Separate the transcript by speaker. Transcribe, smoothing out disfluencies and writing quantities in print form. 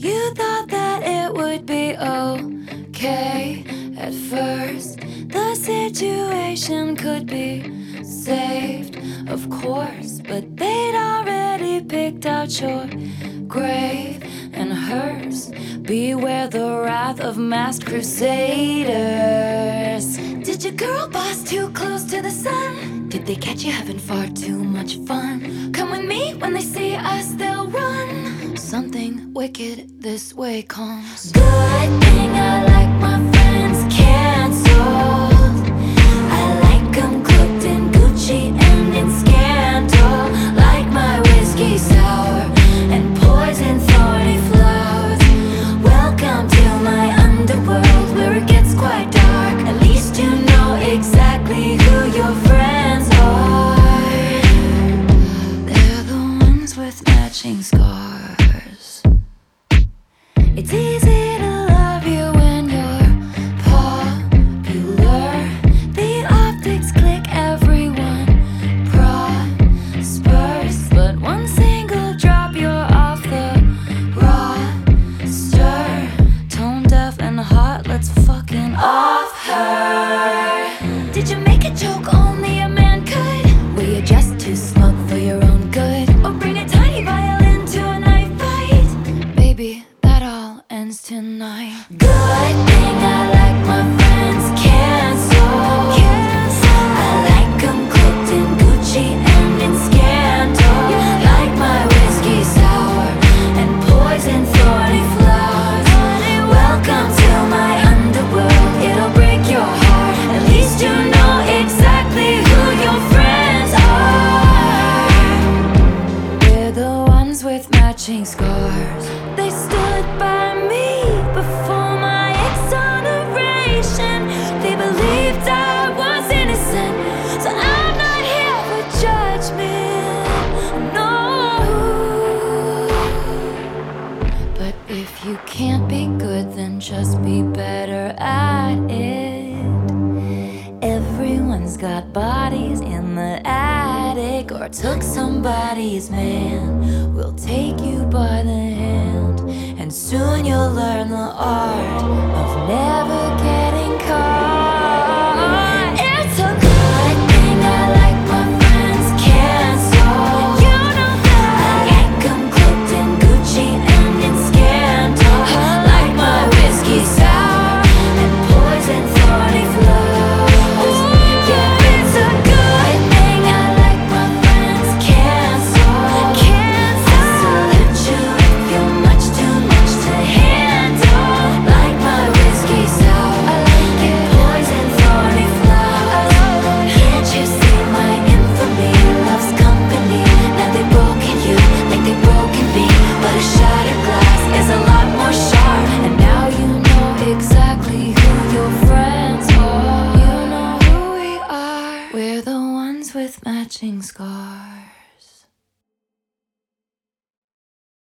Speaker 1: You thought that it would be okay at first. The situation could be saved, of course, but they'd already picked out your grave and hers. Beware the wrath of masked crusaders. Did your girl boss too close to the sun? Did they catch you having far too much fun? Come with me, when they see us they'll run. Something wicked this way comes. Good thing I like my friends canceled. I like them cooked in Gucci and in scandal. Like my whiskey sour and poison thorny flowers. Welcome to my underworld where it gets quite dark. At least you know exactly who your friends are. They're the ones with matching scars. It's easy to love you when you're popular. The optics click, everyone prospers. But one single drop, you're off the roster. Tone deaf and hot, let's fucking off her. Did you make a joke only a man could? Were you just too smug for your own good? Or bring a tiny violin to a knife fight? Baby, that all ends tonight. Good thing I like my friends canceled. I like them cooked in Gucci and in scandal. Like my whiskey sour and poison thorny flowers. Welcome to my underworld, it'll break your heart. At least you know exactly who your friends are. We're the ones with matching scars. They stood by me before my exoneration. They believed I was innocent, so I'm not here for judgment, no. But if you can't be good, then just be better at it. Everyone's got bodies in the attic, or took somebody's man. We'll take you by the hand, and soon you'll learn the art of never getting caught. It's a good thing I like my friends canceled. You know that I like them cooked in Gucci and in scandal. Like my whiskey sour and poison thorny flowers. Yeah, it's a good thing I like my friends canceled. I salute you if you're much too much to handle. Like my whiskey sour and poison thorny flowers. Can't you see my infamy loves company? Now they've broken you like they've broken me, but a shattered glass is a lot more sharp. And now you know exactly who your friends are. You know who we are. We're the ones with matching scars.